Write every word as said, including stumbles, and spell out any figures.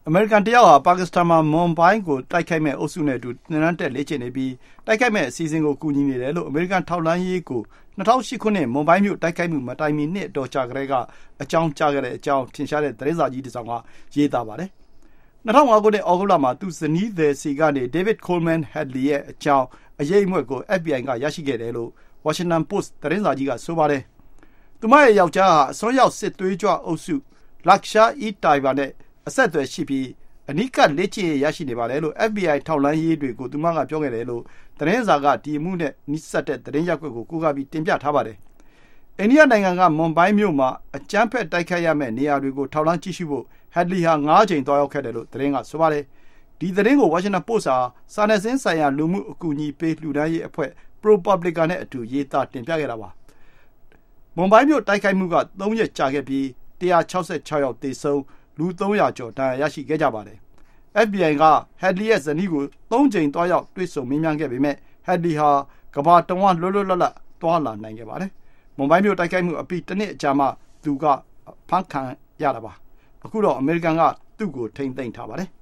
အမေရိကန်တယောက်ဟာပါကစ္စတန်မှာမွန်ဘိုင်းကိုတိုက်ခိုက်မဲ့အုပ်စုနဲ့အတူသင်တန်းတက်လေ့ကျင့်နေပြီးတိုက်ခိုက်မဲ့အစီအစဉ်ကိုကူညီနေတယ်လို့အမေရိကန်ထောက်လှမ်းရေးကို၂၀၀၈ခုနှစ်မွန်ဘိုင်းမြို့တိုက်ခိုက်မှုမတိုင်မီနှစ်အတော်ကြာကတည်းကအကြောင်းကြားခဲ့တဲ့အကြောင်းထင်ရှားတဲ့သတင်းစာကြီးတစ်စောင်ကရေးသားပါတယ်။၂၀၀၅ခုနှစ်ဩဂုတ်လမှာသူဇနီးသည်စီကနေ David Coleman Hadley ရဲ့အကြောင်းအရေးအမွက်ကို F B I ကရရှိခဲ့တယ်လို့ Washington Post သတင်းစာကြီးကဆိုပါတယ်။သူမရဲ့ယောက်ျားဟာအစွန်းရောက်စစ်သွေးကြွအုပ်စု Lashkar-e-Taiba နဲ့အဆက်အသွယ်ရှိပြီးအနီးကပ်လေ့ကျင့်ရေးရရှိနေပါတယ်လို့ F B I ထောက်လှမ်းရေးတွေကိုသူမကပြောခဲ့တယ်လို့သတင်းစာကဒီအမှုနဲ့နှိစက်တဲ့သတင်းရပ်ကွက်ကိုကိုးကားပြီးတင်ပြထားပါတယ်။အိန္ဒိယနိုင်ငံကမွန်ဘိုင်းမြို့မှာအကြမ်းဖက်တိုက်ခိုက်ရမယ့်နေရာတွေကိုထောက်လှမ်းကြည့်ရှုဖို့ Hadley ဟာငါးကြိမ်သွားရောက်ခဲ့တယ်လို့သတင်းကဆိုပါတယ်။ဒီသတင်းကို Washington Post ဟာစာနယ်ဇင်းဆိုင်ရာလူမှုအကူအညီပေးလှူဒါန်းရေးအဖွဲ့ ProPublica နဲ့အတူရေးသားတင်ပြခဲ့တာပါ။မွန်ဘိုင်းမြို့တိုက်ခိုက်မှုကသုံးရက်ကြာခဲ့ပြီး၁၆၆ယောက်သေဆုံးလူသုံးရာကျော်ဒဏ်ရာရရှိခဲ့ကြပါတယ်။ F B I က Hadley ရဲ့ဇနီးကိုသုံးကြိမ်သွားရောက်တွေ့ဆုံမေးမြန်းခဲ့ပေမဲ့ Hadley ဟာကမ္ဘာတဝန်းလွတ်လွတ်လပ်လပ်သွားလာနိုင်ခဲ့ပါတယ်။မွန်ဘိုင်းမြို့တိုက်ခိုက်မှုအပြီးတစ်နှစ်အကြာမှသူကဖမ်းခံရတာပါ။အခုတော့အမေရိကန်ကသူ့ကိုထိန်းသိမ်းထားပါတယ်